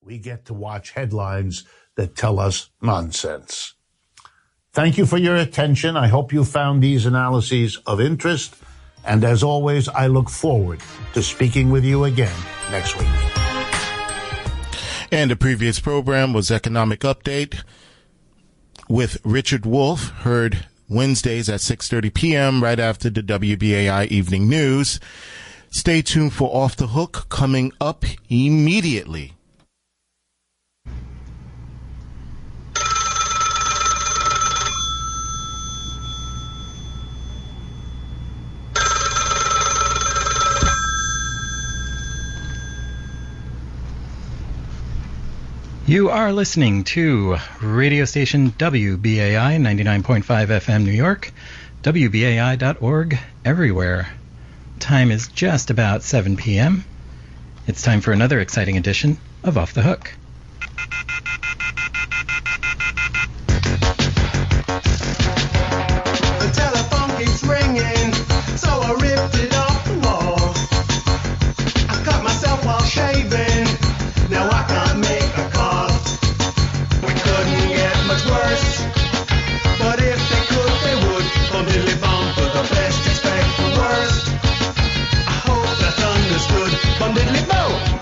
we get to watch headlines that tell us nonsense. Thank you for your attention. I hope you found these analyses of interest. And as always, I look forward to speaking with you again next week. And the previous program was Economic Update with Richard Wolff, heard Wednesdays at 6:30 p.m. right after the WBAI Evening News. Stay tuned for Off the Hook coming up immediately. You are listening to radio station WBAI 99.5 FM New York, WBAI.org everywhere. Time is just about 7 p.m. It's time for another exciting edition of Off the Hook. The telephone keeps ringing, so I ripped it off the wall. I cut myself while shaving, now I can't make a call. We couldn't get much worse, but if they could, they would. Bum diddly bum, for the best expect the worst. I hope that's understood. Bum diddly bo.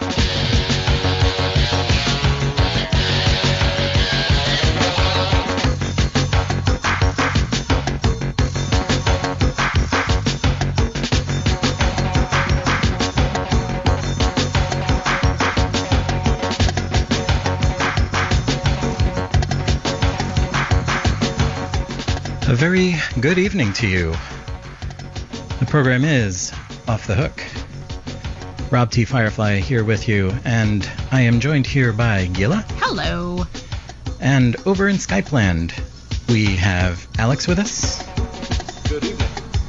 A very good evening to you. The program is Off the Hook. Rob T. Firefly here with you, and I am joined here by Gila. Hello. And over in Skype land, we have Alex with us. Good evening.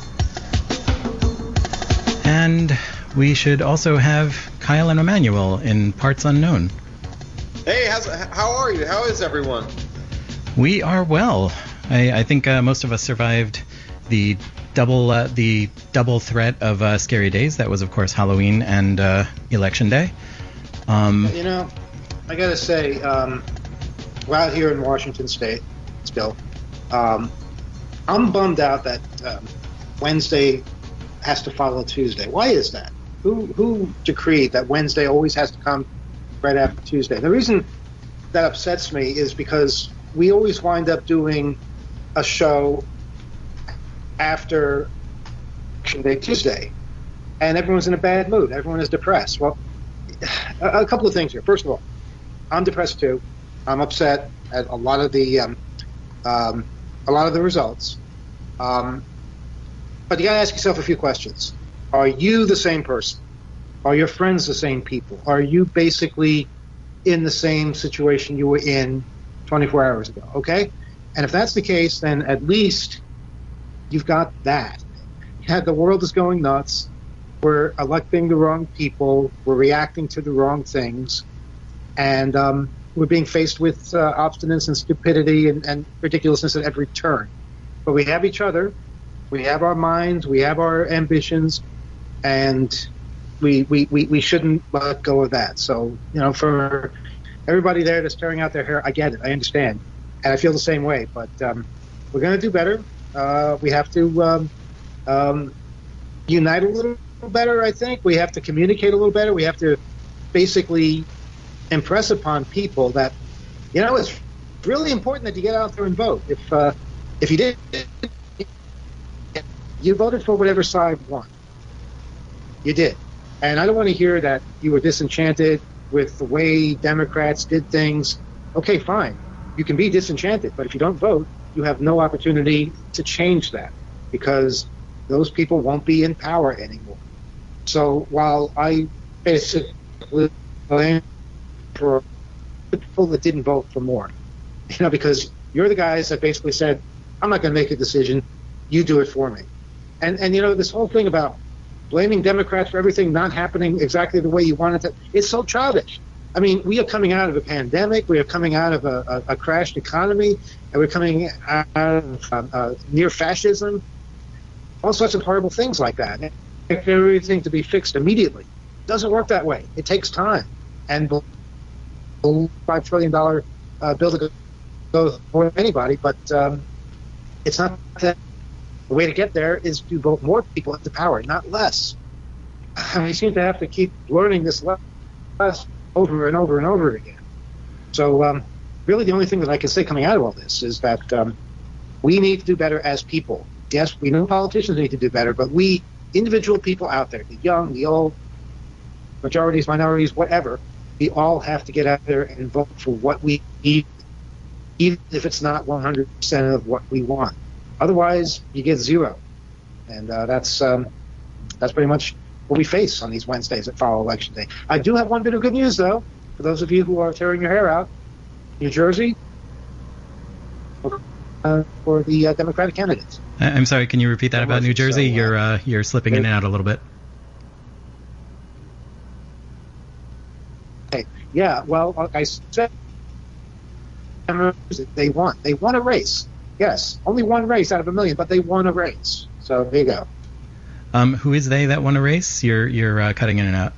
And we should also have Kyle and Emmanuel in Parts Unknown. Hey, how are you? How is everyone? We are well. I think most of us survived the double threat of scary days. That was, of course, Halloween and Election Day. You know, I gotta say, we're out here in Washington State still. I'm bummed out that Wednesday has to follow Tuesday. Why is that? Who decreed that Wednesday always has to come right after Tuesday? The reason that upsets me is because we always wind up doing a show after Election Day Tuesday, and everyone's in a bad mood. Everyone is depressed. Well, a couple of things here. First of all, I'm depressed too. I'm upset at a lot of the results. But you got to ask yourself a few questions. Are you the same person? Are your friends the same people? Are you basically in the same situation you were in 24 hours ago? Okay? And if that's the case, then at least you've got that. The world is going nuts. We're electing the wrong people. We're reacting to the wrong things. And we're being faced with obstinance and stupidity and ridiculousness at every turn. But we have each other. We have our minds. We have our ambitions. And we shouldn't let go of that. So, you know, for everybody there that's tearing out their hair, I get it. I understand. And I feel the same way. But we're going to do better. We have to unite a little better, I think. We have to communicate a little better. We have to basically impress upon people that, you know, it's really important that you get out there and vote. If you did, you voted for whatever side won. You did. And I don't want to hear that you were disenchanted with the way Democrats did things. Okay, fine. You can be disenchanted, but if you don't vote, you have no opportunity to change that because those people won't be in power anymore. So while I basically blame for people that didn't vote for more, you know, because you're the guys that basically said, I'm not going to make a decision, you do it for me. And you know, this whole thing about blaming Democrats for everything not happening exactly the way you want it to, it's so childish. I mean, we are coming out of a pandemic, we are coming out of a crashed economy, and we're coming out of near fascism, all sorts of horrible things like that. And everything to be fixed immediately. It doesn't work that way. It takes time. And $5 trillion bill to go for anybody, but it's not that. The way to get there is to vote more people into power, not less. And we seem to have to keep learning this lesson over and over and over again. So really the only thing that I can say coming out of all this is that we need to do better as people. Yes, we know politicians need to do better, but we, individual people out there, the young, the old, majorities, minorities, whatever, we all have to get out there and vote for what we need, even if it's not 100% of what we want. Otherwise, you get zero. And that's pretty much what we face on these Wednesdays that follow Election Day. I do have one bit of good news, though, for those of you who are tearing your hair out. New Jersey, for the Democratic candidates. I'm sorry, can you repeat that about New Jersey? So, you're slipping in and out a little bit. Okay. Yeah, well, like I said, they won. They won a race. Yes, only one race out of 1 million, but they won a race. So there you go. Who is they that won a race? You're cutting in and out.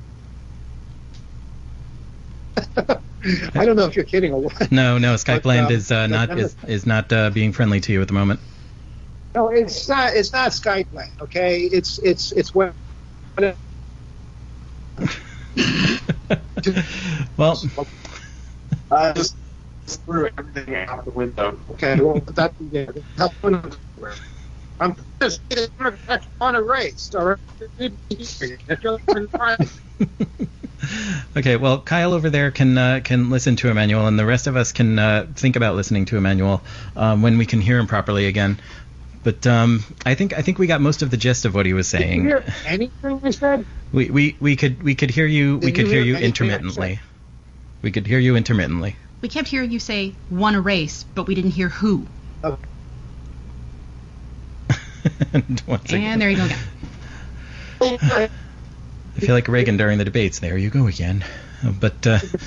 I don't know if you're kidding or what. No, Skype Land is not being friendly to you at the moment. No, it's not. It's not Skype Land. Okay, it's where. Well, I just threw everything out the window. Okay, well, I'm just on a race. All right. Okay, well, Kyle over there can listen to Emmanuel, and the rest of us can think about listening to Emmanuel when we can hear him properly again. But I think we got most of the gist of what he was saying. Did you hear anything I said? We could hear you. We could hear you intermittently. We could hear you intermittently. We kept hearing you say won a race, but we didn't hear who. Okay. And there you go again. I feel like Reagan during the debates. There you go again. But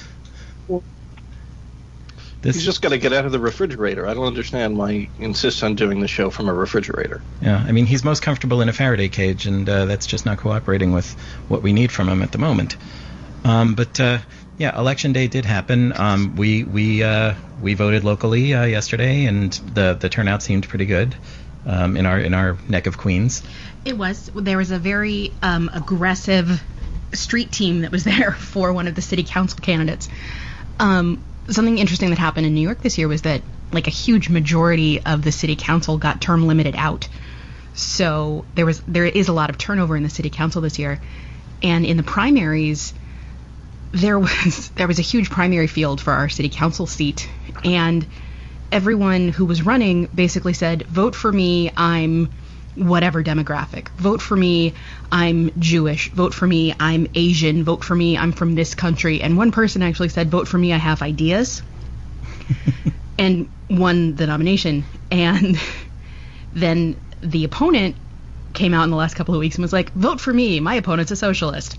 he's just got to get out of the refrigerator. I don't understand why he insists on doing the show from a refrigerator. Yeah, I mean, he's most comfortable in a Faraday cage, and that's just not cooperating with what we need from him at the moment. Yeah, Election Day did happen. We voted locally yesterday, and the turnout seemed pretty good in our neck of Queens. It was. There was a very aggressive street team that was there for one of the city council candidates. Something interesting that happened in New York this year was that like a huge majority of the city council got term limited out. So there is a lot of turnover in the city council this year, and in the primaries. There was a huge primary field for our city council seat, and everyone who was running basically said, vote for me, I'm whatever demographic. Vote for me, I'm Jewish. Vote for me, I'm Asian. Vote for me, I'm from this country. And one person actually said, vote for me, I have ideas, and won the nomination. And then the opponent came out in the last couple of weeks and was like, vote for me, my opponent's a socialist.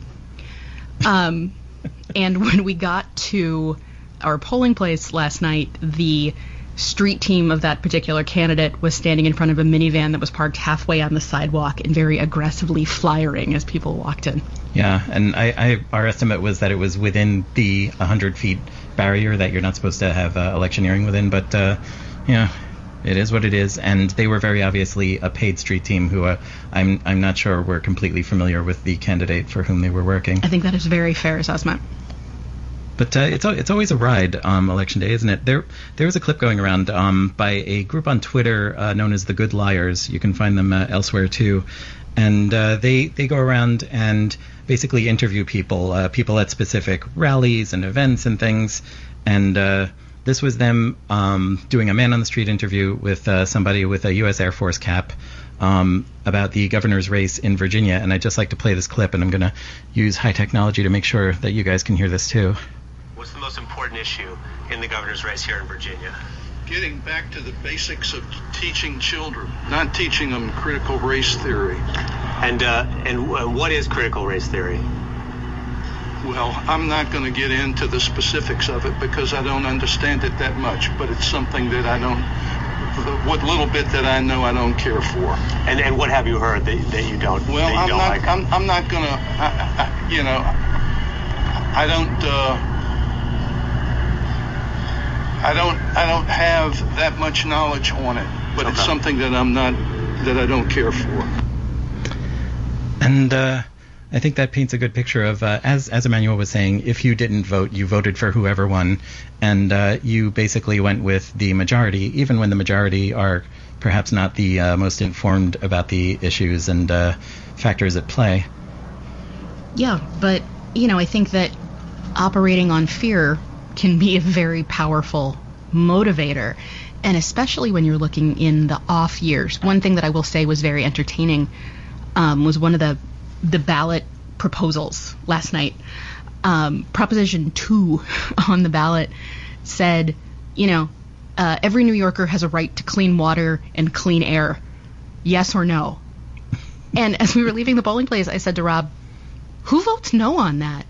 And when we got to our polling place last night, the street team of that particular candidate was standing in front of a minivan that was parked halfway on the sidewalk and very aggressively flyering as people walked in. Yeah, and our estimate was that it was within the 100 feet barrier that you're not supposed to have electioneering within, but yeah, it is what it is, and they were very obviously a paid street team who I'm not sure were completely familiar with the candidate for whom they were working. I think that is a very fair assessment. But it's always a ride, Election Day, isn't it? There was a clip going around by a group on Twitter known as the Good Liars. You can find them elsewhere too, and they go around and basically interview people at specific rallies and events and things. And this was them doing a man on the street interview with somebody with a U.S. Air Force cap about the governor's race in Virginia. And I'd just like to play this clip, and I'm going to use high technology to make sure that you guys can hear this too. What's the most important issue in the governor's race here in Virginia? Getting back to the basics of teaching children, not teaching them critical race theory. And what is critical race theory? Well, I'm not going to get into the specifics of it because I don't understand it that much, but it's something that what little bit that I know I don't care for. And what have you heard that you don't? Well, that you don't like? I'm not going to, I don't. I don't have that much knowledge on it, but it's something that I don't care for. And I think that paints a good picture of, as Emmanuel was saying, if you didn't vote, you voted for whoever won, and you basically went with the majority, even when the majority are perhaps not the most informed about the issues and factors at play. Yeah, but, I think that operating on fear can be a very powerful motivator, and especially when you're looking in the off years. One thing that I will say was very entertaining was one of the ballot proposals last night. Proposition 2 on the ballot said, every New Yorker has a right to clean water and clean air. Yes or no? And as we were leaving the polling place, I said to Rob, who votes no on that?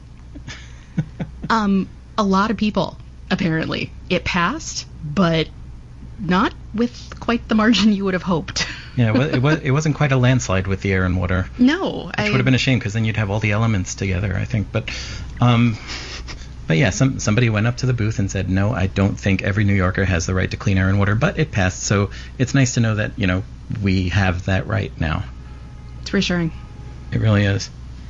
A lot of people, apparently. It passed, but not with quite the margin you would have hoped. Yeah, it wasn't quite a landslide with the air and water. No. Which would have been a shame, because then you'd have all the elements together, I think. But yeah, somebody went up to the booth and said, no, I don't think every New Yorker has the right to clean air and water, but it passed. So it's nice to know that, we have that right now. It's reassuring. It really is.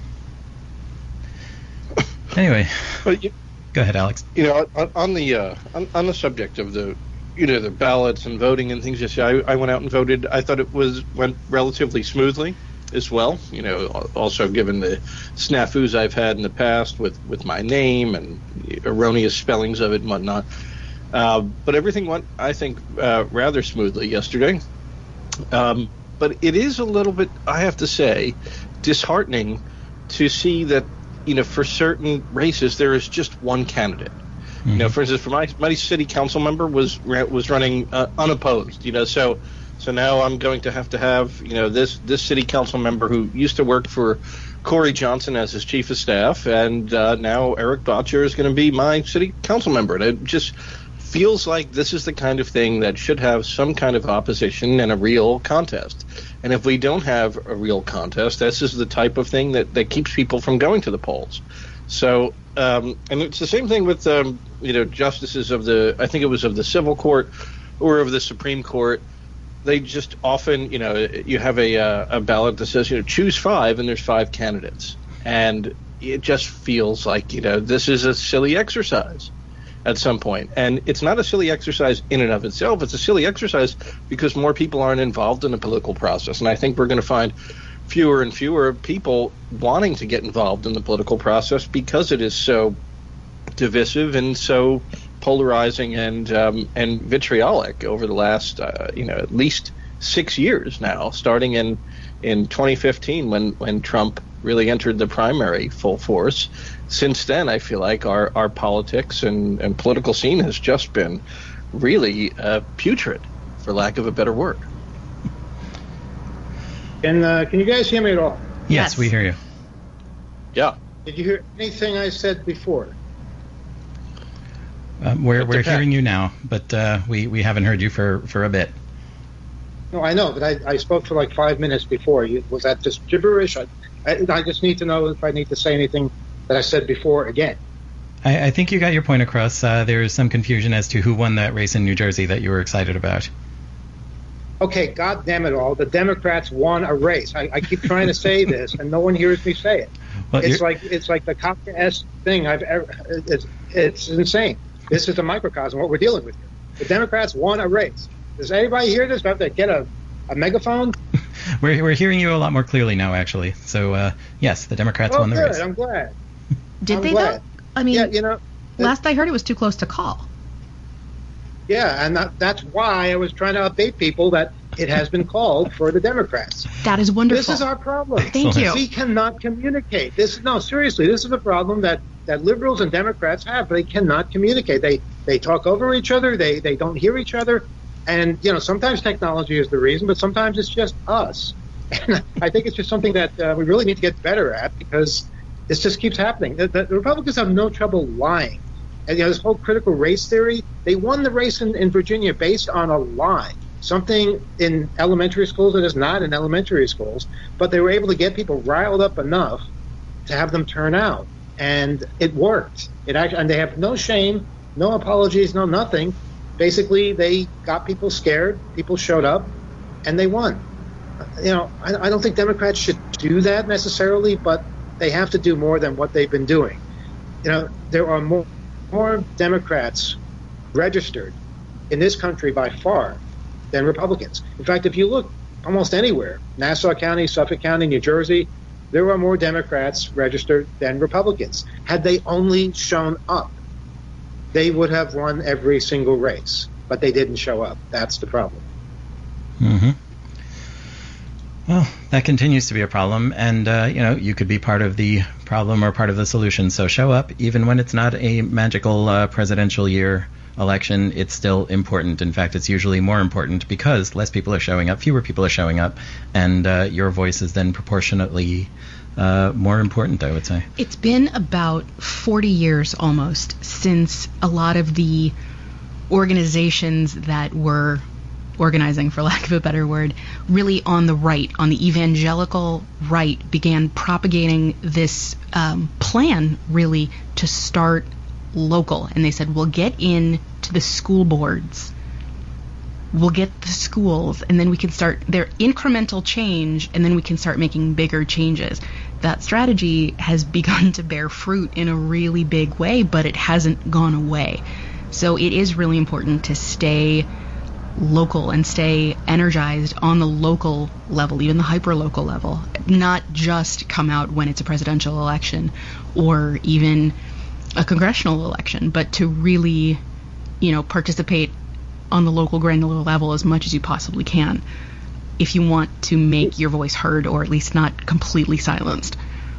Anyway, go ahead, Alex. On the subject of the ballots and voting and things. Just I went out and voted. I thought it went relatively smoothly as well. Also given the snafus I've had in the past with my name and erroneous spellings of it and whatnot. But everything went, I think, rather smoothly yesterday. But it is a little bit, I have to say, disheartening to see that for certain races there is just one candidate. Mm-hmm. For instance, for my city council member was running unopposed. So now I'm going to have this city council member who used to work for Corey Johnson as his chief of staff, and now Eric Botcher is going to be my city council member. And it just feels like this is the kind of thing that should have some kind of opposition and a real contest. And if we don't have a real contest, this is the type of thing that keeps people from going to the polls. So, and it's the same thing with, justices of I think it was of the civil court or of the Supreme Court. They just often, you have a ballot that says, choose 5, and there's 5 candidates. And it just feels like, this is a silly exercise at some point. And it's not a silly exercise in and of itself. It's a silly exercise because more people aren't involved in the political process. And I think we're going to find fewer and fewer people wanting to get involved in the political process because it is so divisive and so polarizing and vitriolic over the last at least 6 years now, starting in 2015 when Trump really entered the primary full force. Since then, I feel like our politics and political scene has just been really putrid, for lack of a better word. Can you guys hear me at all? Yes, we hear you. Yeah. Did you hear anything I said before? We're hearing you now, but we haven't heard you for a bit. No, I know, but I spoke for like 5 minutes before. Was that just gibberish? I just need to know if I need to say anything that I said before again. I think you got your point across. There's some confusion as to who won that race in New Jersey that you were excited about. Okay, God damn it all. The Democrats won a race. I keep trying to say this, and no one hears me say it. Well, it's like the Kafka-esque thing I've ever. It's insane. This is a microcosm of what we're dealing with here. The Democrats won a race. Does anybody hear this? Do I have to get a megaphone? We're hearing you a lot more clearly now, actually. So, yes, the Democrats won the race. I'm glad. Did they, though? I mean, last I heard it was too close to call. Yeah, and that's why I was trying to update people that it has been called for the Democrats. That is wonderful. This is our problem. Thank you. We cannot communicate. Seriously, this is a problem that liberals and Democrats have. They cannot communicate. They talk over each other. They don't hear each other. And, sometimes technology is the reason, but sometimes it's just us. And I think it's just something that we really need to get better at because this just keeps happening. The Republicans have no trouble lying. And, this whole critical race theory, they won the race in Virginia based on a lie, something in elementary schools that is not in elementary schools, but they were able to get people riled up enough to have them turn out. And it worked. And they have no shame, no apologies, no nothing. basically they got people scared, people showed up, and they won. I don't think Democrats should do that necessarily, but they have to do more than what they've been doing. There are more Democrats registered in this country by far than Republicans. In fact, if you look almost anywhere, Nassau County, Suffolk County, New Jersey, there are more Democrats registered than Republicans. Had they only shown up, they would have won every single race, but they didn't show up. That's the problem. Mm-hmm. Well, that continues to be a problem, and you could be part of the problem or part of the solution. So show up, even when it's not a magical presidential year election. It's still important. In fact, it's usually more important because less people are showing up, fewer people are showing up, and your voice is then proportionately more important, I would say. It's been about 40 years almost since a lot of the organizations that were organizing, for lack of a better word, really on the right, on the evangelical right, began propagating this plan really to start local. And they said, we'll get in to the school boards, we'll get the schools, and then we can start their incremental change, and then we can start making bigger changes. That strategy has begun to bear fruit in a really big way, but it hasn't gone away. So it is really important to stay local and stay energized on the local level, even the hyper-local level, not just come out when it's a presidential election or even a congressional election, but to really, participate on the local granular level as much as you possibly can if you want to make your voice heard or at least not completely silenced.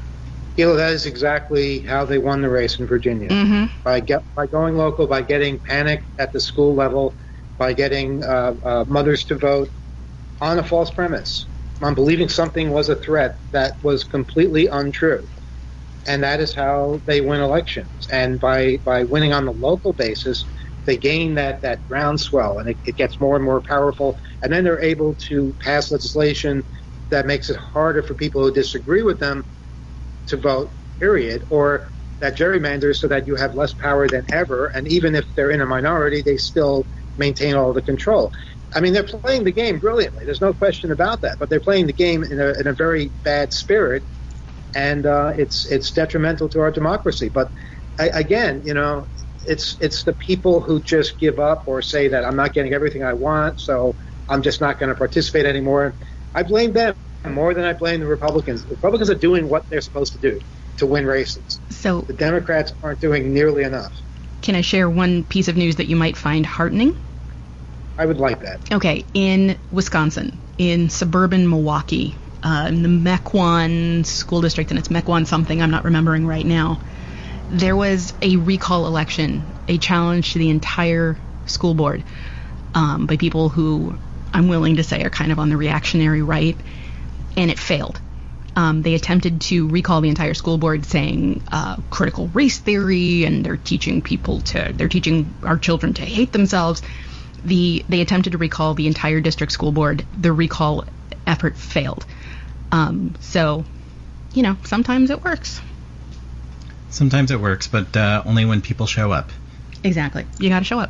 That is exactly how they won the race in Virginia. Mm-hmm. By going local, by getting panic at the school level, by getting mothers to vote on a false premise, on believing something was a threat that was completely untrue. And that is how they win elections. And by winning on the local basis, they gain that groundswell, and it gets more and more powerful. And then they're able to pass legislation that makes it harder for people who disagree with them to vote, period, or that gerrymanders so that you have less power than ever. And even if they're in a minority, they still maintain all the control. I mean, they're playing the game brilliantly. There's no question about that. But they're playing the game in a very bad spirit, and it's detrimental to our democracy. But again, it's the people who just give up or say that I'm not getting everything I want, so I'm just not going to participate anymore. I blame them more than I blame the Republicans. The Republicans are doing what they're supposed to do to win races. So the Democrats aren't doing nearly enough. Can I share one piece of news that you might find heartening? I would like that. Okay, in Wisconsin, in suburban Milwaukee, in the Mequon school district, and it's Mequon something, I'm not remembering right now, there was a recall election, a challenge to the entire school board by people who I'm willing to say are kind of on the reactionary right, and it failed. They attempted to recall the entire school board, saying critical race theory, and they're teaching our children to hate themselves. They attempted to recall the entire district school board. The recall effort failed. So, sometimes it works. Sometimes it works, but only when people show up. Exactly. You got to show up.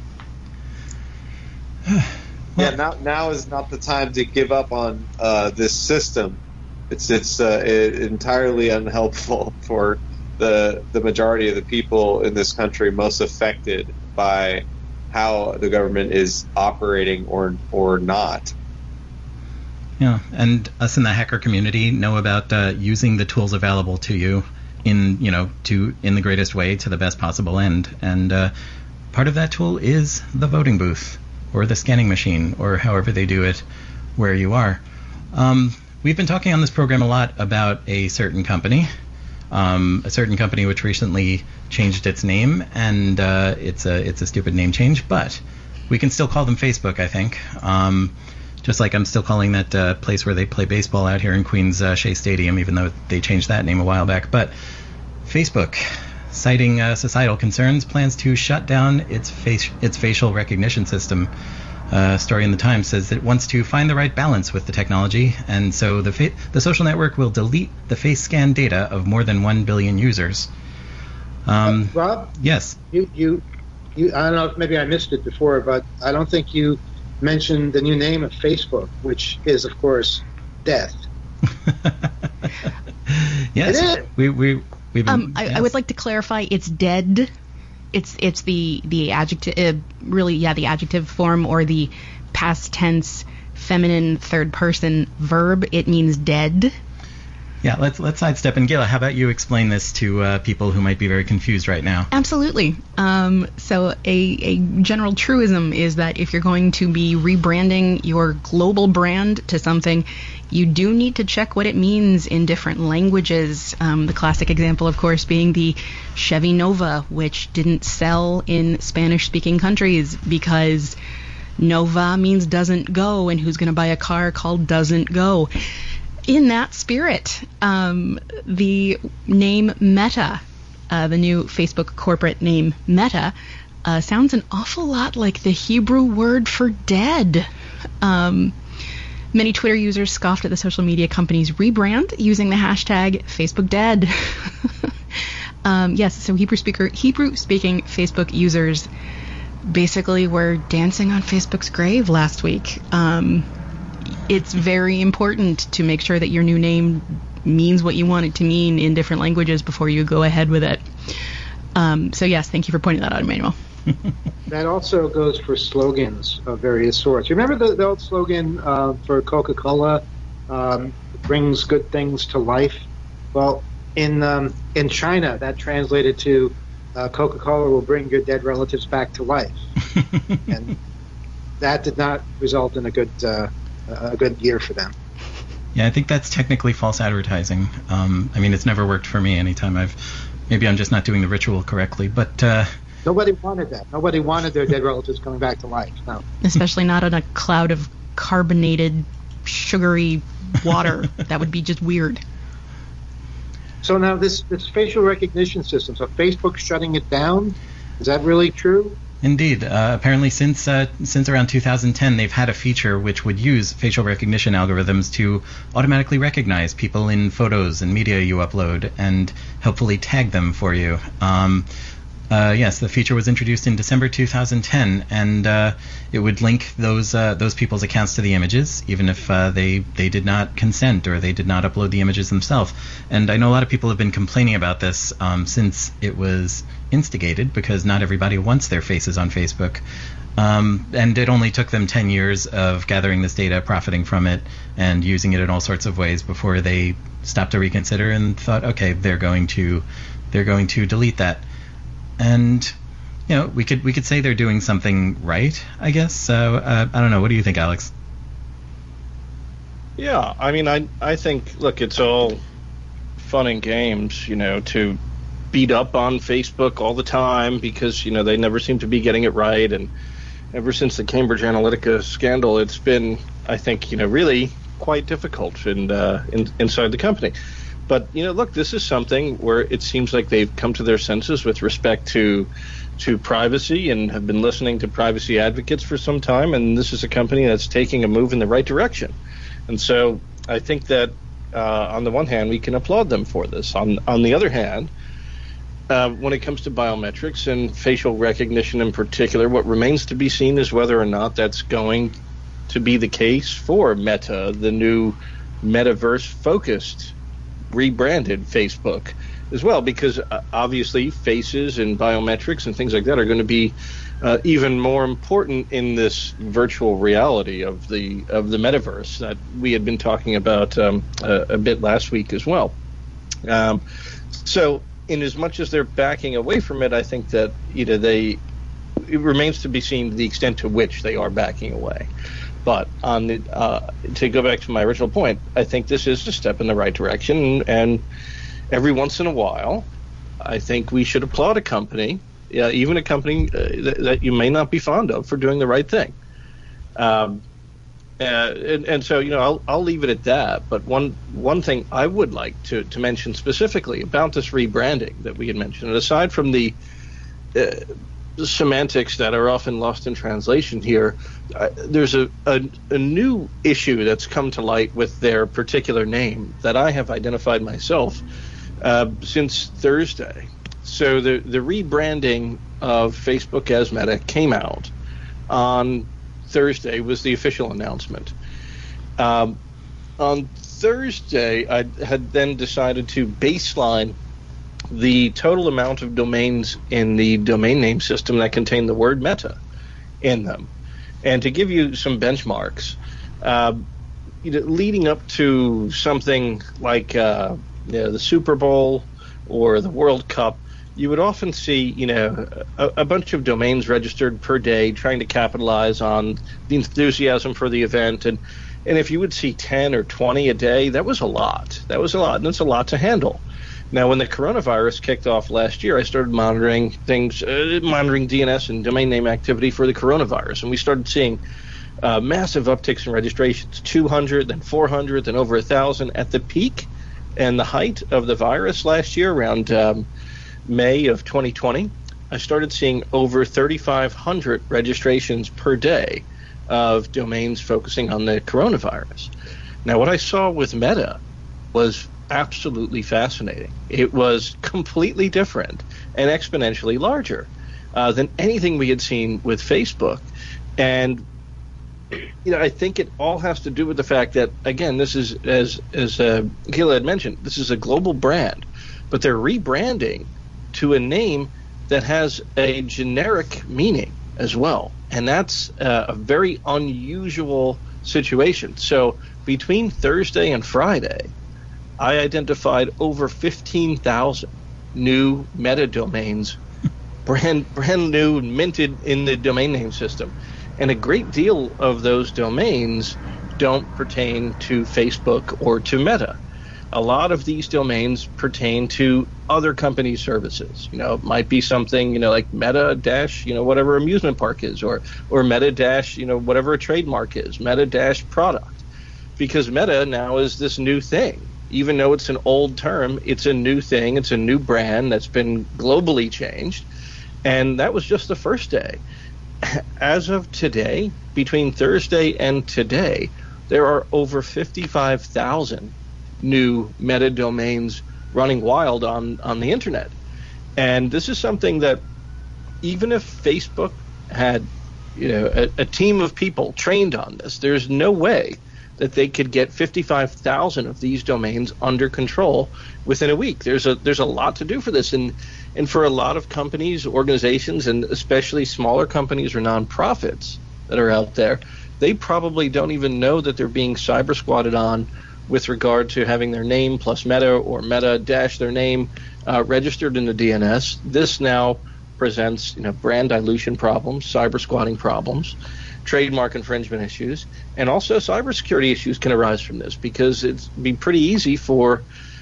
Now is not the time to give up on this system. It's entirely unhelpful for the majority of the people in this country most affected by how the government is operating or not. Yeah, and us in the hacker community know about using the tools available to you in the greatest way to the best possible end. And part of that tool is the voting booth or the scanning machine or however they do it where you are. We've been talking on this program a lot about a certain company which recently changed its name, and it's a stupid name change, but we can still call them Facebook, I think. Just like I'm still calling that place where they play baseball out here in Queens Shea Stadium, even though they changed that name a while back. But Facebook, citing societal concerns, plans to shut down its facial recognition system. Story in the Times says that it wants to find the right balance with the technology, and so the social network will delete the face scan data of more than 1 billion users. Rob? Yes. You I don't know if maybe I missed it before, but I don't think you mentioned the new name of Facebook, which is, of course, death. Yes, It is. we've been, I would like to clarify. It's dead. It's the adjective, the adjective form or the past tense, feminine third person verb. It means dead. Yeah, let's sidestep. And Gila, how about you explain this to people who might be very confused right now? Absolutely. So a general truism is that if you're going to be rebranding your global brand to something, you do need to check what it means in different languages. The classic example, of course, being the Chevy Nova, which didn't sell in Spanish-speaking countries because Nova means doesn't go, and who's going to buy a car called doesn't go? In that spirit, the name Meta, the new Facebook corporate name Meta, sounds an awful lot like the Hebrew word for dead. Many Twitter users scoffed at the social media company's rebrand using the hashtag FacebookDead. Yes, so Hebrew-speaking Facebook users basically were dancing on Facebook's grave last week. It's very important to make sure that your new name means what you want it to mean in different languages before you go ahead with it. So yes, thank you for pointing that out, Emmanuel. That also goes for slogans of various sorts. Remember the old slogan for Coca-Cola, brings good things to life? Well, in China, that translated to Coca-Cola will bring your dead relatives back to life. And that did not result in a good year for them. Yeah, I think that's technically false advertising. I mean, it's never worked for me anytime maybe I'm just not doing the ritual correctly, but... Nobody wanted that. Nobody wanted their dead relatives coming back to life. No. Especially not on a cloud of carbonated, sugary water. That would be just weird. So now this facial recognition system, so Facebook's shutting it down? Is that really true? Indeed. Apparently since around 2010, they've had a feature which would use facial recognition algorithms to automatically recognize people in photos and media you upload and helpfully tag them for you. Yes, the feature was introduced in December 2010, and it would link those people's accounts to the images, even if they did not consent or they did not upload the images themselves. And I know a lot of people have been complaining about this since it was instigated, because not everybody wants their faces on Facebook. And it only took them 10 years of gathering this data, profiting from it, and using it in all sorts of ways before they stopped to reconsider and thought, okay, they're going to delete that. And we could say they're doing something right, I guess. So I don't know. What do you think, Alex? Yeah, I mean, I think, look, it's all fun and games, to beat up on Facebook all the time because they never seem to be getting it right. And ever since the Cambridge Analytica scandal, it's been, I think, really quite difficult inside the company. But, look, this is something where it seems like they've come to their senses with respect to privacy and have been listening to privacy advocates for some time, and this is a company that's taking a move in the right direction. And so I think that on the one hand, we can applaud them for this. On the other hand, when it comes to biometrics and facial recognition in particular, what remains to be seen is whether or not that's going to be the case for Meta, the new metaverse-focused rebranded Facebook as well, because obviously faces and biometrics and things like that are going to be even more important in this virtual reality of the metaverse that we had been talking about a bit last week as well. So in as much as they're backing away from it, I think that it remains to be seen the extent to which they are backing away. But to go back to my original point, I think this is a step in the right direction. And every once in a while, I think we should applaud a company, even a company that you may not be fond of, for doing the right thing. And so, I'll leave it at that. But one thing I would like to mention specifically about this rebranding that we had mentioned, and aside from the semantics that are often lost in translation here, there's a new issue that's come to light with their particular name that I have identified myself since Thursday. So the rebranding of Facebook as Meta came out on Thursday, was the official announcement. On Thursday, I had then decided to baseline the total amount of domains in the domain name system that contain the word Meta in them. And to give you some benchmarks, leading up to something like the Super Bowl or the World Cup, you would often see, a bunch of domains registered per day trying to capitalize on the enthusiasm for the event. And if you would see 10 or 20 a day, that was a lot. And it's a lot to handle. Now, when the coronavirus kicked off last year, I started monitoring DNS and domain name activity for the coronavirus. And we started seeing massive upticks in registrations, 200, then 400, then over 1,000 at the peak and the height of the virus last year around May of 2020. I started seeing over 3,500 registrations per day of domains focusing on the coronavirus. Now, what I saw with Meta was absolutely fascinating. It was completely different and exponentially larger than anything we had seen with Facebook. And I think it all has to do with the fact that, again, this is, as Gila had mentioned, this is a global brand, but they're rebranding to a name that has a generic meaning as well. And that's a very unusual situation. So between Thursday and Friday, I identified over 15,000 new meta domains, brand new, minted in the domain name system. And a great deal of those domains don't pertain to Facebook or to Meta. A lot of these domains pertain to other company services. It might be something, like Meta dash, whatever amusement park is, or Meta dash, whatever a trademark is, Meta dash product. Because Meta now is this new thing. Even though it's an old term, it's a new thing. It's a new brand that's been globally changed. And that was just the first day. As of today, between Thursday and today, there are over 55,000 new meta domains running wild on the internet. And this is something that even if Facebook had a team of people trained on this, there's no way that they could get 55,000 of these domains under control within a week. There's a lot to do for this, and for a lot of companies, organizations, and especially smaller companies or nonprofits that are out there, they probably don't even know that they're being cyber squatted on with regard to having their name plus Meta or Meta dash their name registered in the DNS. This now presents brand dilution problems, cyber squatting problems, trademark infringement issues, and also cybersecurity issues can arise from this, because it'd be pretty easy for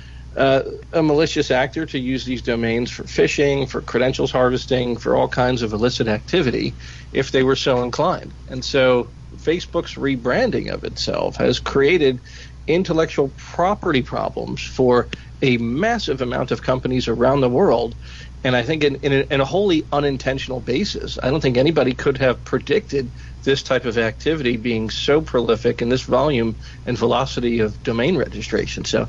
a malicious actor to use these domains for phishing, for credentials harvesting, for all kinds of illicit activity if they were so inclined. And so Facebook's rebranding of itself has created intellectual property problems for a massive amount of companies around the world. And I think in a wholly unintentional basis, I don't think anybody could have predicted this type of activity being so prolific and this volume and velocity of domain registration. So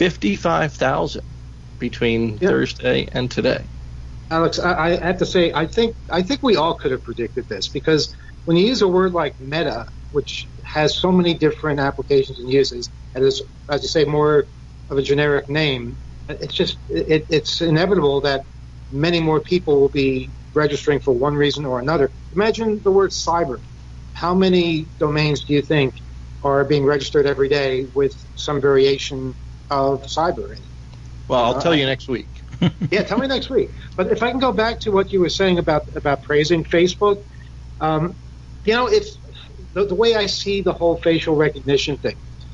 55,000 between Thursday and today. Alex, I have to say, I think we all could have predicted this, because when you use a word like Meta, which has so many different applications and uses, and is, as you say, more of a generic name, it's inevitable that many more people will be registering for one reason or another. Imagine the word cyber. How many domains do you think are being registered every day with some variation of cyber? Well, I'll tell you next week. Yeah, tell me next week. But if I can go back to what you were saying about praising Facebook, if the way I see the whole facial recognition thing,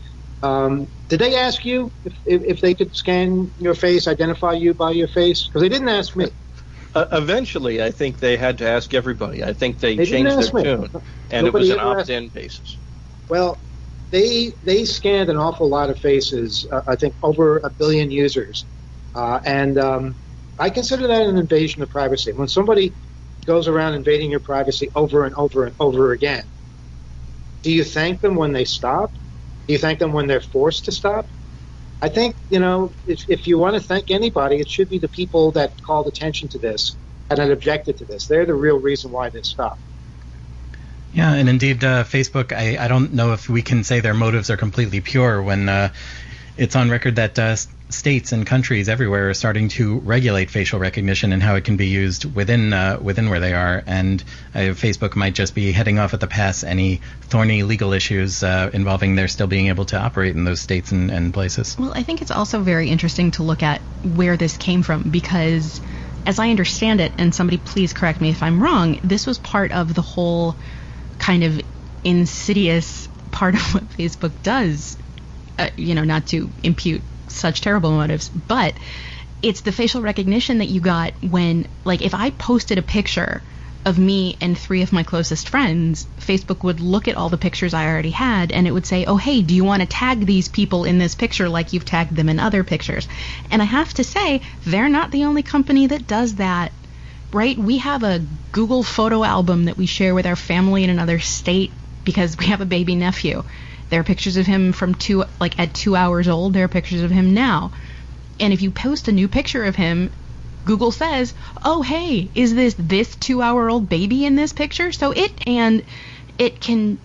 did they ask you if they could scan your face, identify you by your face? Because they didn't ask me. Eventually, I think they had to ask everybody. I think they changed their tune, and Nobody it was an opt-in basis. Well, they scanned an awful lot of faces. I think over 1 billion users, and I consider that an invasion of privacy. When somebody goes around invading your privacy over and over and over again, do you thank them when they stop? Do you thank them when they're forced to stop? I think, if you want to thank anybody, it should be the people that called attention to this and that objected to this. They're the real reason why this stopped. Yeah, and indeed, Facebook, I don't know if we can say their motives are completely pure when it's on record that states and countries everywhere are starting to regulate facial recognition and how it can be used within where they are. And Facebook might just be heading off at the pass any thorny legal issues involving their still being able to operate in those states and places. Well, I think it's also very interesting to look at where this came from, because as I understand it, and somebody please correct me if I'm wrong, this was part of the whole kind of insidious part of what Facebook does, not to impute such terrible motives, but it's the facial recognition that you got when, like, if I posted a picture of me and 3 of my closest friends, Facebook would look at all the pictures I already had, and it would say, oh, hey, do you want to tag these people in this picture like you've tagged them in other pictures? And I have to say, they're not the only company that does that, right? We have a Google photo album that we share with our family in another state because we have a baby nephew. There are pictures of him from at 2 hours old. There are pictures of him now. And if you post a new picture of him, Google says, oh, hey, is this 2-hour-old baby in this picture? So it can,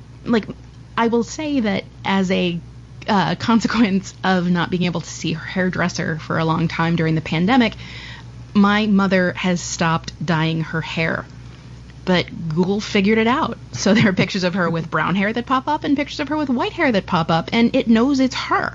I will say that as a consequence of not being able to see her hairdresser for a long time during the pandemic, my mother has stopped dyeing her hair. But Google figured it out. So there are pictures of her with brown hair that pop up and pictures of her with white hair that pop up, and it knows it's her.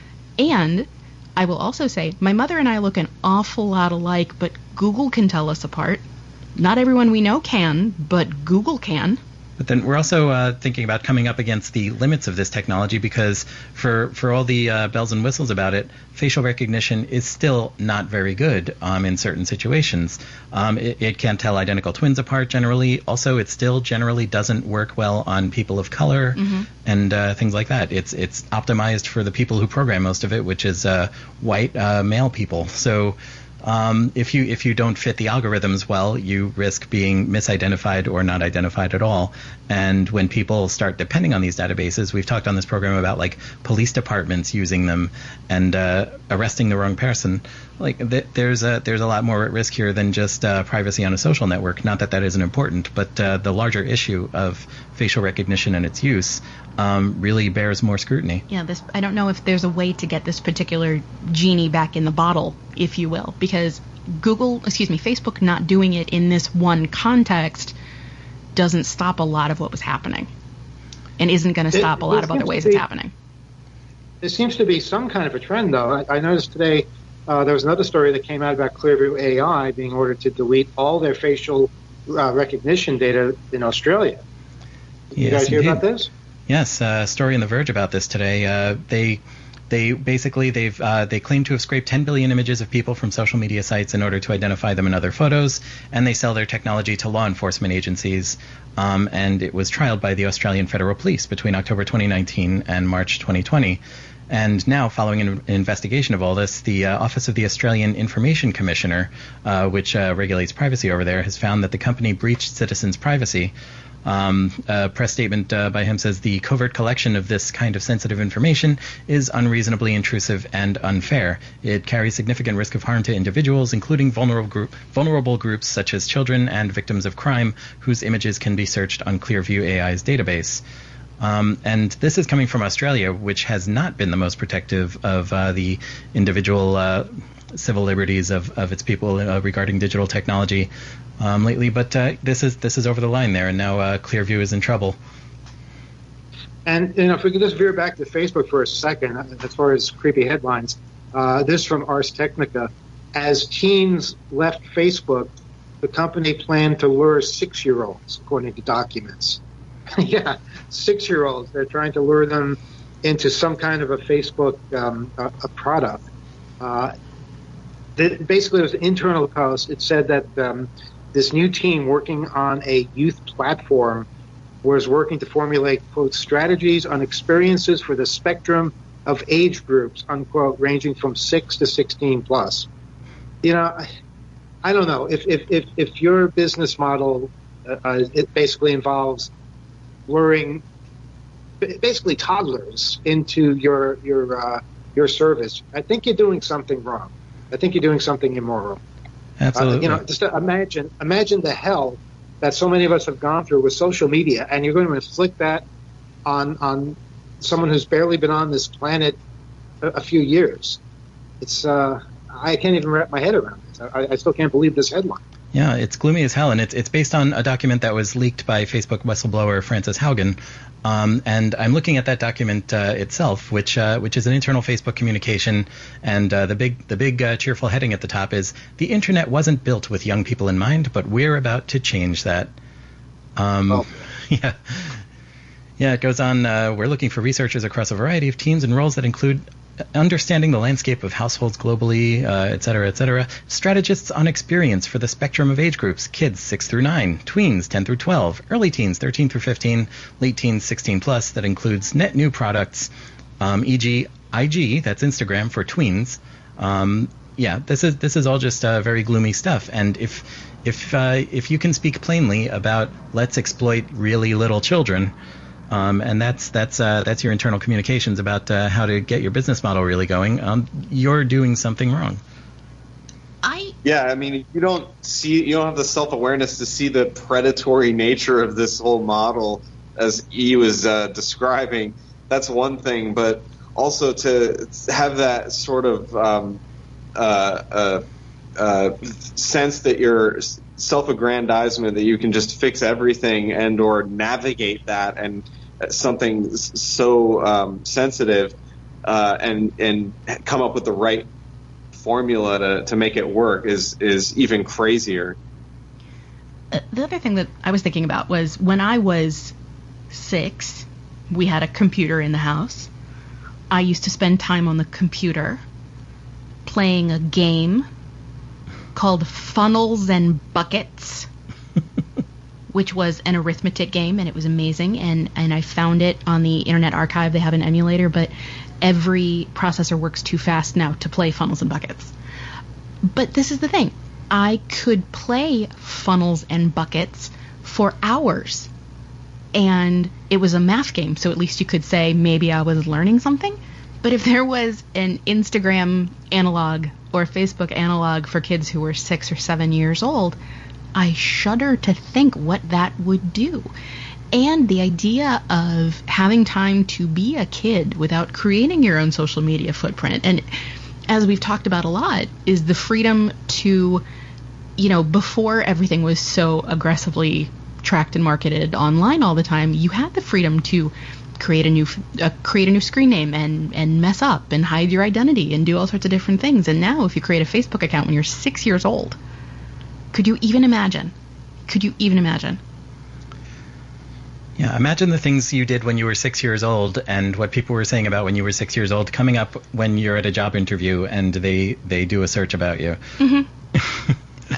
And I will also say, my mother and I look an awful lot alike, but Google can tell us apart. Not everyone we know can, but Google can. But then we're also thinking about coming up against the limits of this technology, because for all the bells and whistles about it, facial recognition is still not very good in certain situations. It can't tell identical twins apart generally. Also, it still generally doesn't work well on people of color and things like that. It's optimized for the people who program most of it, which is white male people. So if you don't fit the algorithms well, you risk being misidentified or not identified at all. And when people start depending on these databases, we've talked on this program about like police departments using them and arresting the wrong person. Like there's a lot more at risk here than just privacy on a social network. Not that isn't important, but the larger issue of facial recognition and its use really bears more scrutiny. Yeah, I don't know if there's a way to get this particular genie back in the bottle, if you will, because Facebook not doing it in this one context doesn't stop a lot of what was happening, and isn't going to stop a lot of other ways it's happening. There seems to be some kind of a trend, though. I noticed today there was another story that came out about Clearview AI being ordered to delete all their facial recognition data in Australia. Did you guys hear about this? Yes, a story in The Verge about this today. They claim to have scraped 10 billion images of people from social media sites in order to identify them in other photos, and they sell their technology to law enforcement agencies. And it was trialed by the Australian Federal Police between October 2019 and March 2020. And now, following an investigation of all this, the Office of the Australian Information Commissioner, which regulates privacy over there, has found that the company breached citizens' privacy. A press statement by him says the covert collection of this kind of sensitive information is unreasonably intrusive and unfair. It carries significant risk of harm to individuals, including vulnerable groups such as children and victims of crime, whose images can be searched on Clearview AI's database. And this is coming from Australia, which has not been the most protective of the individual civil liberties of its people regarding digital technology lately. But this is over the line there, and now Clearview is in trouble. And if we could just veer back to Facebook for a second, as far as creepy headlines, this from Ars Technica: as teens left Facebook, the company planned to lure 6-year-olds, according to documents. Yeah, 6-year-olds. They're trying to lure them into some kind of a Facebook a product. Basically, it was an internal post. It said that this new team working on a youth platform was working to formulate, quote, strategies on experiences for the spectrum of age groups, unquote, ranging from 6 to 16 plus. I don't know if your business model it basically involves luring basically toddlers into your your service, I think you're doing something wrong. I think you're doing something immoral. Absolutely. Just imagine the hell that so many of us have gone through with social media, and you're going to inflict that on someone who's barely been on this planet a few years. It's I can't even wrap my head around it. I still can't believe this headline. Yeah, it's gloomy as hell, and it's based on a document that was leaked by Facebook whistleblower Frances Haugen. And I'm looking at that document itself, which is an internal Facebook communication, and the big cheerful heading at the top is, "The internet wasn't built with young people in mind, but we're about to change that." Yeah. Yeah, it goes on, we're looking for researchers across a variety of teams and roles that include understanding the landscape of households globally, et cetera, strategists on experience for the spectrum of age groups, kids 6 through 9, tweens 10 through 12, early teens 13 through 15, late teens 16 plus, that includes net new products, e.g. IG, that's Instagram for tweens. This is all just very gloomy stuff, and if you can speak plainly about let's exploit really little children, and that's your internal communications about how to get your business model really going, you're doing something wrong. I mean, you don't have the self-awareness to see the predatory nature of this whole model as E was describing. That's one thing, but also to have that sort of sense that your self-aggrandizement, that you can just fix everything and or navigate that, and something so sensitive and come up with the right formula to make it work is even crazier. The other thing that I was thinking about was when I was 6, we had a computer in the house. I used to spend time on the computer playing a game called Funnels and Buckets, which was an arithmetic game, and it was amazing, and I found it on the Internet Archive. They have an emulator, but every processor works too fast now to play Funnels and Buckets. But this is the thing. I could play Funnels and Buckets for hours, and it was a math game, so at least you could say maybe I was learning something. But if there was an Instagram analog or Facebook analog for kids who were 6 or 7 years old, I shudder to think what that would do. And the idea of having time to be a kid without creating your own social media footprint, and as we've talked about a lot, is the freedom to, before everything was so aggressively tracked and marketed online all the time, you had the freedom to create a new screen name and mess up and hide your identity and do all sorts of different things. And now if you create a Facebook account when you're 6 years old, could you even imagine? Yeah, imagine the things you did when you were 6 years old and what people were saying about when you were 6 years old coming up when you're at a job interview and they do a search about you. Mm-hmm.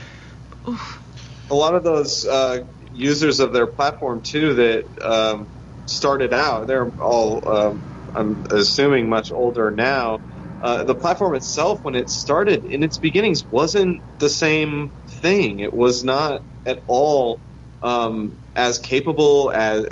A lot of those users of their platform, too, that started out, they're all, I'm assuming, much older now. The platform itself, when it started in its beginnings, wasn't the same thing. It was not at all as capable as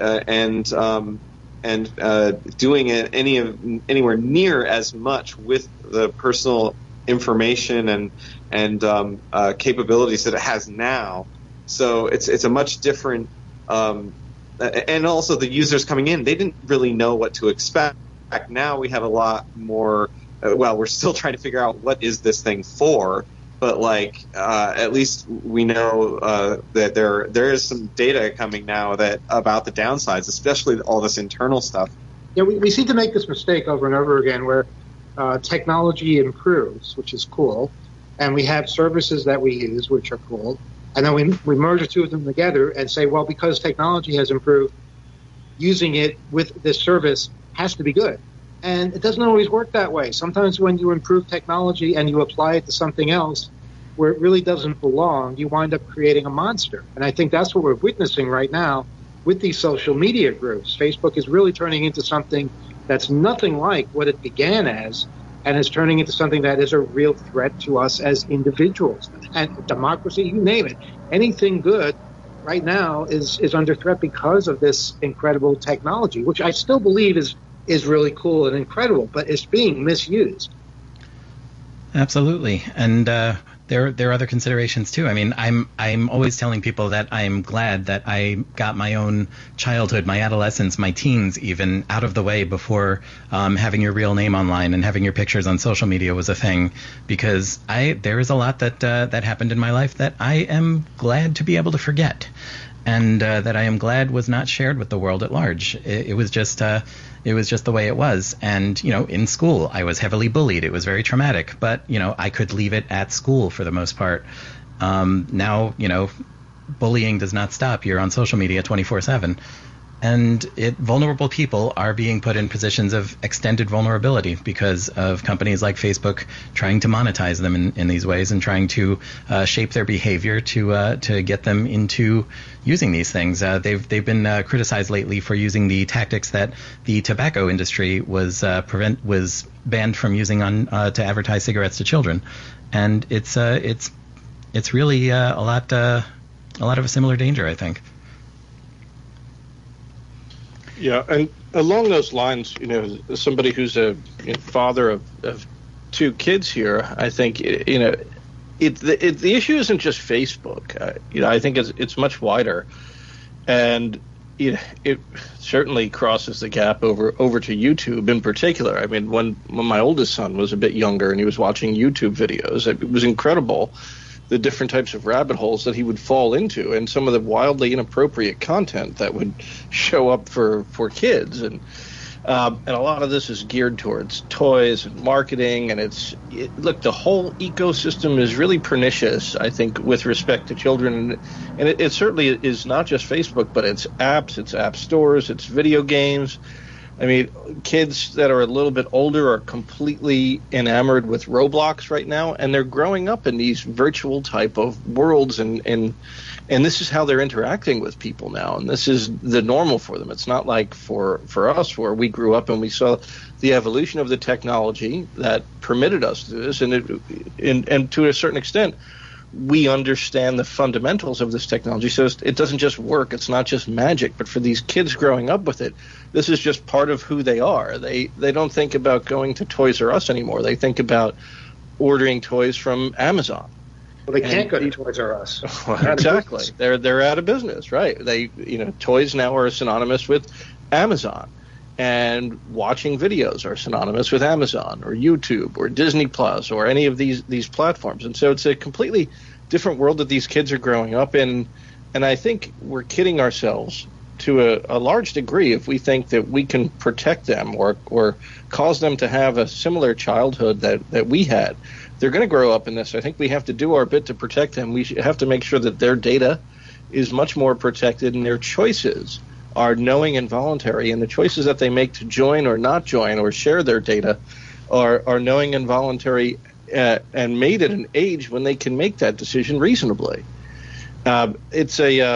doing it anywhere near as much with the personal information and capabilities that it has now. So it's a much different. And also the users coming in, they didn't really know what to expect. Now we have a lot more. We're still trying to figure out what is this thing for, but at least we know that there is some data coming now about the downsides, especially all this internal stuff. Yeah, we seem to make this mistake over and over again, where technology improves, which is cool, and we have services that we use, which are cool, and then we merge the two of them together and say, well, because technology has improved, using it with this service has to be good. And it doesn't always work that way. Sometimes when you improve technology and you apply it to something else where it really doesn't belong, you wind up creating a monster. And I think that's what we're witnessing right now with these social media groups. Facebook is really turning into something that's nothing like what it began as, and is turning into something that is a real threat to us as individuals. And democracy, you name it. Anything good right now is under threat because of this incredible technology, which I still believe is is really cool and incredible, but it's being misused. Absolutely, and there are other considerations too. I mean, I'm always telling people that I'm glad that I got my own childhood, my adolescence, my teens even out of the way before having your real name online and having your pictures on social media was a thing, because there is a lot that happened in my life that I am glad to be able to forget, and that I am glad was not shared with the world at large. It was just the way it was. And, in school, I was heavily bullied. It was very traumatic. But, I could leave it at school for the most part. Now, bullying does not stop. You're on social media 24/7. And vulnerable people are being put in positions of extended vulnerability because of companies like Facebook trying to monetize them in these ways and trying to shape their behavior to get them into using these things. They've been criticized lately for using the tactics that the tobacco industry was banned from using to advertise cigarettes to children, and it's really a lot of a similar danger, I think. Yeah, and along those lines, somebody who's a father of two kids here, I think, the issue isn't just Facebook. I think it's much wider, and it certainly crosses the gap over to YouTube in particular. I mean, when my oldest son was a bit younger and he was watching YouTube videos, it was incredible the different types of rabbit holes that he would fall into, and some of the wildly inappropriate content that would show up for kids, and a lot of this is geared towards toys and marketing, and look, the whole ecosystem is really pernicious, I think, with respect to children, and it certainly is not just Facebook, but it's apps, it's app stores, it's video games. I mean, kids that are a little bit older are completely enamored with Roblox right now, and they're growing up in these virtual type of worlds, and this is how they're interacting with people now, and this is the normal for them. It's not like for us where we grew up and we saw the evolution of the technology that permitted us to do this, and to a certain extent, we understand the fundamentals of this technology, so it doesn't just work. It's not just magic, but for these kids growing up with it, this is just part of who they are. They don't think about going to Toys R Us anymore. They think about ordering toys from Amazon. Well, they can't go to Toys R Us. Well, exactly. They're out of business, right? Toys now are synonymous with Amazon, and watching videos are synonymous with Amazon or YouTube or Disney Plus or any of these platforms. And so it's a completely different world that these kids are growing up in. And I think we're kidding ourselves to a large degree if we think that we can protect them or cause them to have a similar childhood that we had. They're going to grow up in this. I think we have to do our bit to protect them. We have to make sure that their data is much more protected and their choices are knowing and voluntary, and the choices that they make to join or not join or share their data are knowing and voluntary and made at an age when they can make that decision reasonably. It's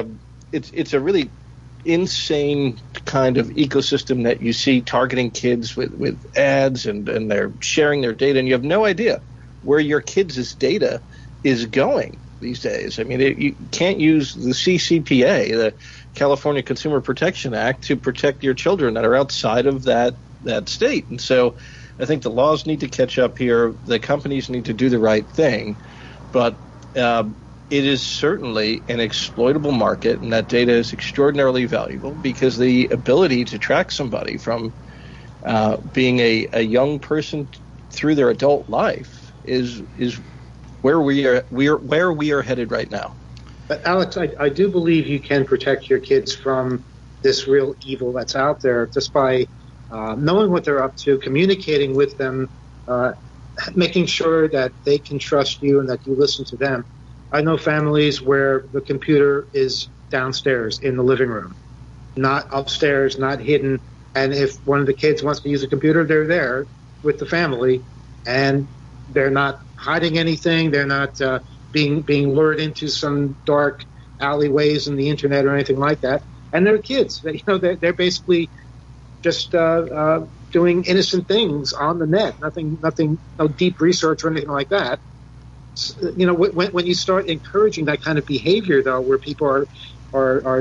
a really insane kind of ecosystem that you see targeting kids with ads and they're sharing their data, and you have no idea where your kids' data is going these days. I mean, you can't use the CCPA, the California Consumer Protection Act, to protect your children that are outside of that state. And so I think the laws need to catch up here. The companies need to do the right thing. But it is certainly an exploitable market, and that data is extraordinarily valuable because the ability to track somebody from being a young person through their adult life is where we are headed right now. But Alex, I do believe you can protect your kids from this real evil that's out there just by knowing what they're up to, communicating with them, making sure that they can trust you and that you listen to them. I know families where the computer is downstairs in the living room, not upstairs, not hidden. And if one of the kids wants to use a computer, they're there with the family, and they're not hiding anything. They're not being lured into some dark alleyways in the internet or anything like that. And they're kids. They're basically just doing innocent things on the net. Nothing, no deep research or anything like that. When you start encouraging that kind of behavior, though, where people are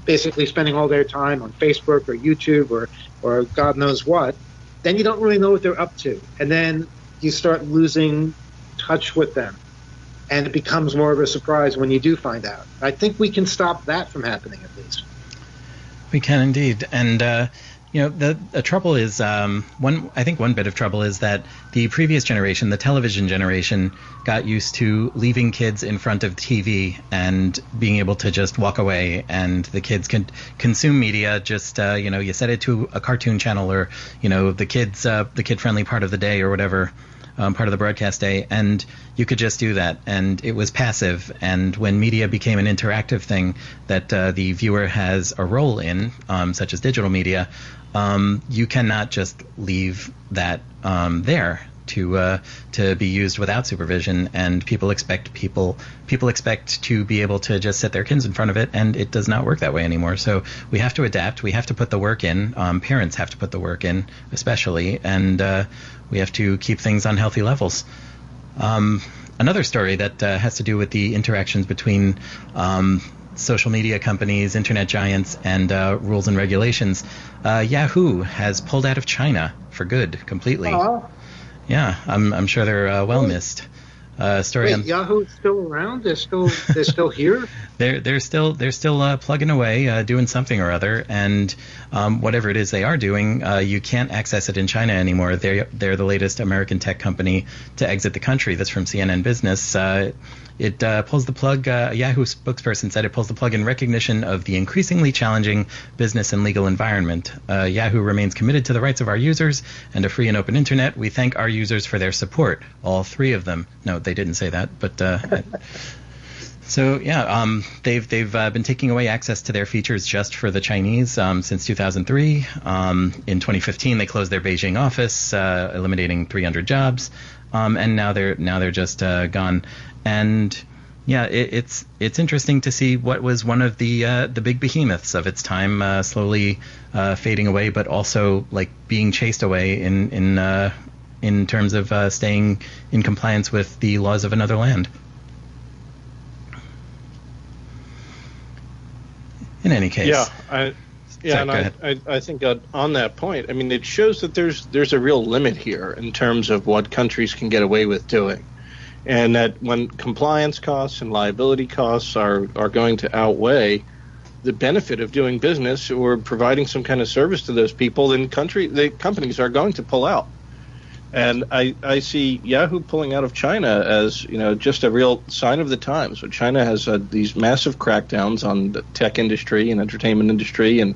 basically spending all their time on Facebook or YouTube or God knows what, then you don't really know what they're up to. And then you start losing touch with them. And it becomes more of a surprise when you do find out. I think we can stop that from happening, at least. We can indeed. And, the trouble is, one bit of trouble is that the previous generation, the television generation, got used to leaving kids in front of TV and being able to just walk away, and the kids can consume media. Just, you set it to a cartoon channel or, the kid-friendly part of the day or whatever, part of the broadcast day, and you could just do that, and it was passive. And when media became an interactive thing that the viewer has a role in, such as digital media, you cannot just leave that there to be used without supervision. And people expect to be able to just set their kids in front of it, and it does not work that way anymore. So we have to adapt. We have to put the work in. Parents have to put the work in, especially, and we have to keep things on healthy levels. Another story that has to do with the interactions between social media companies, internet giants, and rules and regulations. Yahoo has pulled out of China for good, completely. Yeah, I'm sure they're well missed. Story. Wait, Yahoo's still around? They're still here? They're still plugging away, doing something or other, and whatever it is they are doing, you can't access it in China anymore. They're the latest American tech company to exit the country. That's from CNN Business. It pulls the plug. A Yahoo spokesperson said it pulls the plug in recognition of the increasingly challenging business and legal environment. Yahoo remains committed to the rights of our users and a free and open internet. We thank our users for their support. All three of them. No, they didn't say that, but so yeah, they've been taking away access to their features just for the Chinese since 2003. In 2015, they closed their Beijing office, eliminating 300 jobs, and now they're just gone. And yeah, it's interesting to see what was one of the big behemoths of its time slowly fading away, but also like being chased away in terms of staying in compliance with the laws of another land. In any case, I think on that point, I mean, it shows that there's a real limit here in terms of what countries can get away with doing, and that when compliance costs and liability costs are going to outweigh the benefit of doing business or providing some kind of service to those people, then companies are going to pull out. And I see Yahoo pulling out of China as, just a real sign of the times. So China has these massive crackdowns on the tech industry and entertainment industry, and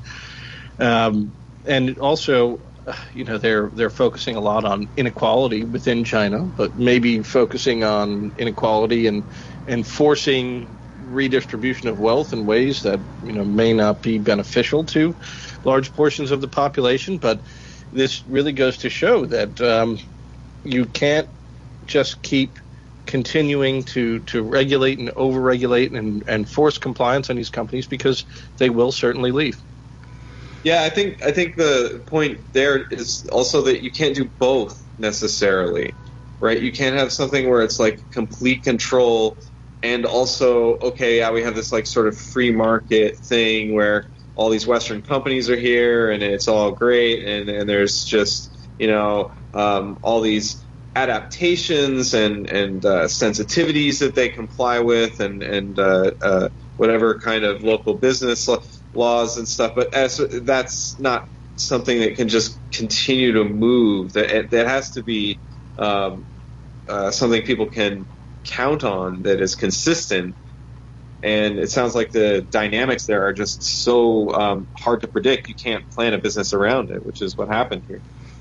also, they're focusing a lot on inequality within China, but maybe focusing on inequality and forcing redistribution of wealth in ways that may not be beneficial to large portions of the population, but this really goes to show that you can't just keep continuing to regulate and over-regulate and force compliance on these companies, because they will certainly leave. Yeah, I think the point there is also that you can't do both necessarily, right? You can't have something where it's like complete control and also, we have this like sort of free market thing where all these Western companies are here and it's all great, and there's just all these adaptations and sensitivities that they comply with and whatever kind of local business laws and stuff. But that's not something that can just continue to move. That has to be something people can count on, that is consistent. And it sounds like the dynamics there are just so hard to predict. You can't plan a business around it, which is what happened here.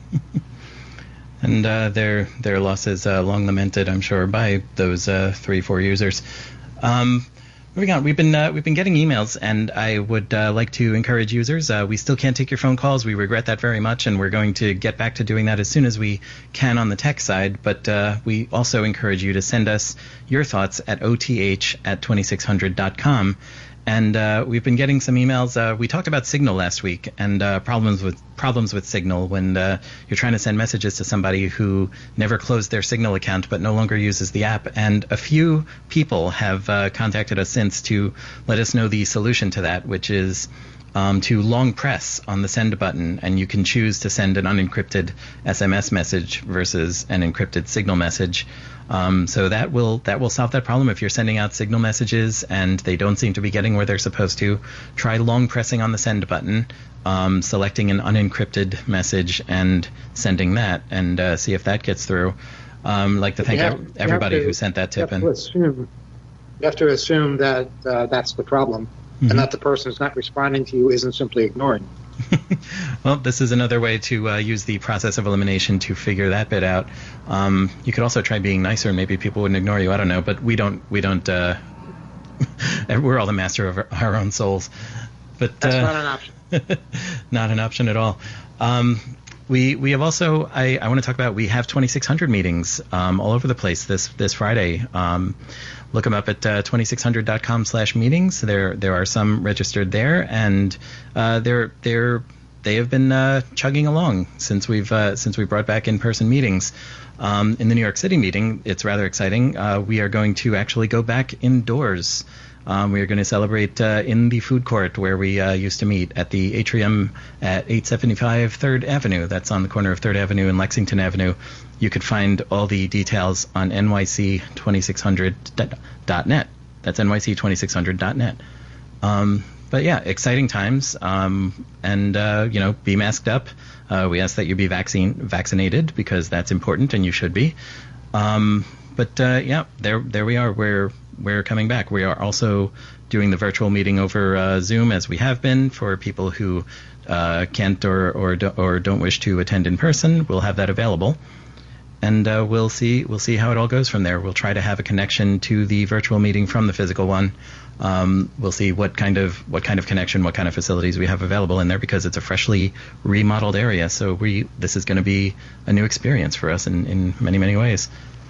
And their losses long lamented, I'm sure, by those 3-4 users. Moving on, we've been getting emails, and I would like to encourage users. We still can't take your phone calls. We regret that very much, and we're going to get back to doing that as soon as we can on the tech side. But we also encourage you to send us your thoughts at oth@2600.com. And we've been getting some emails. We talked about Signal last week and problems with Signal when you're trying to send messages to somebody who never closed their Signal account but no longer uses the app. And a few people have contacted us since to let us know the solution to that, which is to long press on the send button, and you can choose to send an unencrypted SMS message versus an encrypted Signal message. So that will solve that problem. If you're sending out Signal messages and they don't seem to be getting where they're supposed to, try long pressing on the send button, selecting an unencrypted message and sending that, and see if that gets through. Like to thank everybody who sent that tip in. You have to assume that that's the problem, and that the person who's not responding to you isn't simply ignoring. Well, this is another way to use the process of elimination to figure that bit out. You could also try being nicer, and maybe people wouldn't ignore you. I don't know, but we don't. We're all the master of our own souls. But that's not an option. Not an option at all. We have also. I want to talk about. We have 2600 meetings all over the place this Friday. Look them up at 2600.com/meetings. There are some registered there, and they have been chugging along since we brought back in-person meetings. In the New York City meeting, it's rather exciting. We are going to actually go back indoors. We are going to celebrate in the food court where we used to meet at the atrium at 875 3rd Avenue. That's on the corner of 3rd Avenue and Lexington Avenue. You could find all the details on nyc2600.net. That's nyc2600.net. But yeah, exciting times. And be masked up. We ask that you be vaccinated because that's important and you should be. There we are. We're coming back. We are also doing the virtual meeting over Zoom as we have been for people who can't or don't wish to attend in person. We'll have that available. And we'll see how it all goes from there. We'll try to have a connection to the virtual meeting from the physical one. We'll see what kind of connection, what kind of facilities we have available in there because it's a freshly remodeled area. So this is going to be a new experience for us in many, many ways.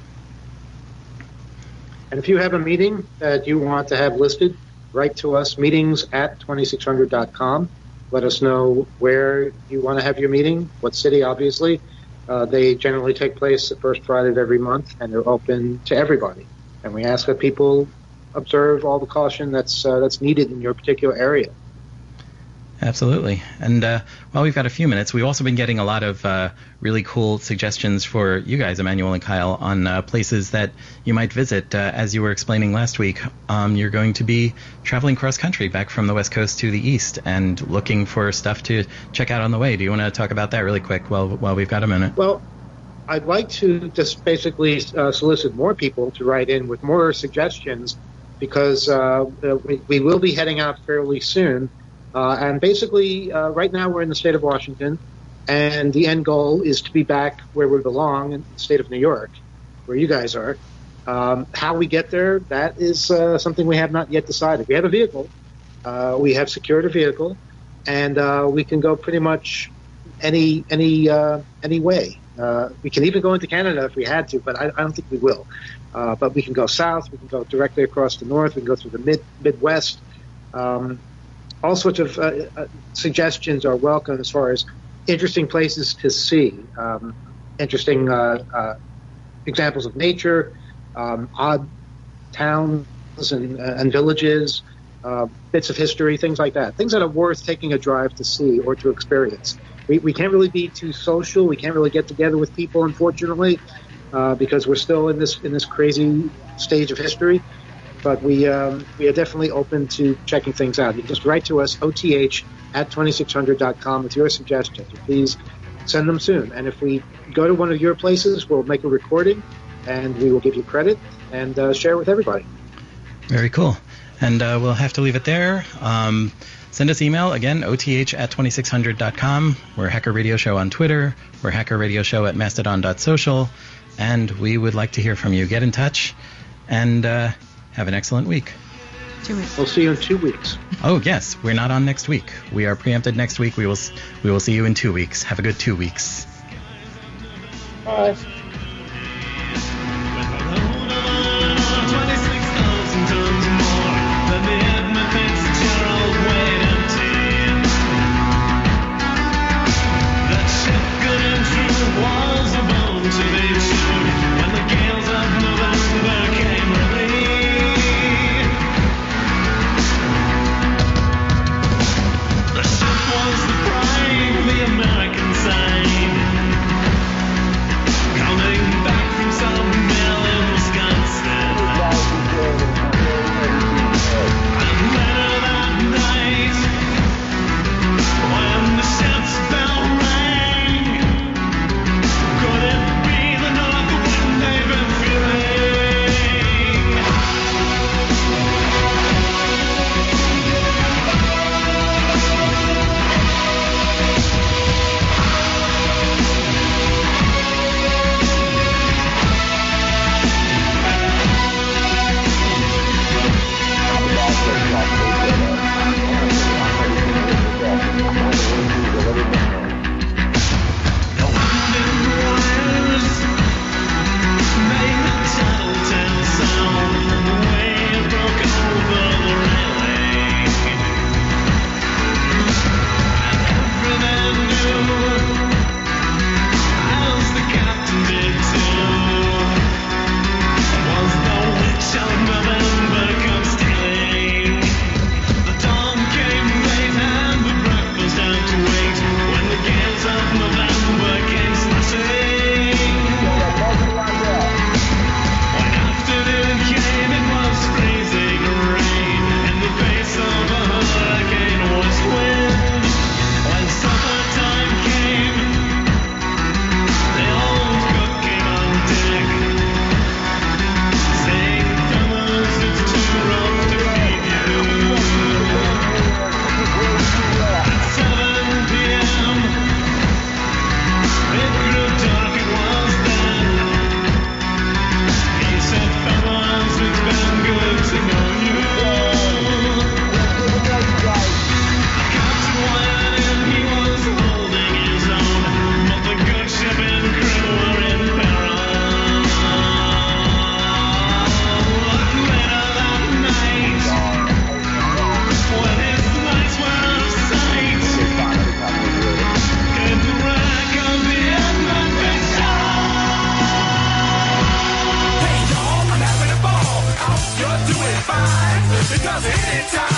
And if you have a meeting that you want to have listed, write to us, meetings@2600.com. Let us know where you want to have your meeting, what city, obviously. They generally take place the first Friday of every month, and they're open to everybody. And we ask that people observe all the caution that's needed in your particular area. Absolutely. And while we've got a few minutes, we've also been getting a lot of really cool suggestions for you guys, Emmanuel and Kyle, on places that you might visit. As you were explaining last week, you're going to be traveling cross-country back from the West Coast to the East and looking for stuff to check out on the way. Do you want to talk about that really quick while we've got a minute? Well, I'd like to just basically solicit more people to write in with more suggestions because we will be heading out fairly soon. And basically, right now we're in the state of Washington, and the end goal is to be back where we belong in the state of New York, where you guys are. How we get there, that is something we have not yet decided. We have a vehicle. We have secured a vehicle, and we can go pretty much any way. We can even go into Canada if we had to, but I don't think we will. But we can go south. We can go directly across the north. We can go through the Midwest. All sorts of suggestions are welcome as far as interesting places to see, interesting examples of nature, odd towns and villages, bits of history, things like that. Things that are worth taking a drive to see or to experience. We can't really be too social. We can't really get together with people, unfortunately, because we're still in this crazy stage of history. But we are definitely open to checking things out. You can just write to us, oth@2600.com, with your suggestions. Please send them soon. And if we go to one of your places, we'll make a recording, and we will give you credit and share with everybody. Very cool. And we'll have to leave it there. Send us email, again, oth@2600.com. We're Hacker Radio Show on Twitter. We're Hacker Radio Show at mastodon.social. And we would like to hear from you. Get in touch and have an excellent week. 2 weeks. We'll see you in 2 weeks. Oh, yes. We're not on next week. We are preempted next week. We will see you in 2 weeks. Have a good 2 weeks. Bye. Let me have my fence. 'cause anytime